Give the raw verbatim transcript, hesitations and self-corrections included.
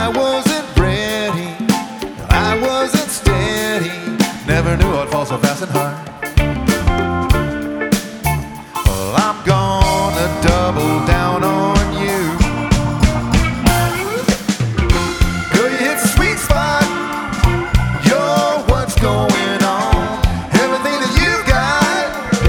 wasn't ready, I wasn't steady, never knew I'd fall so fast and hard.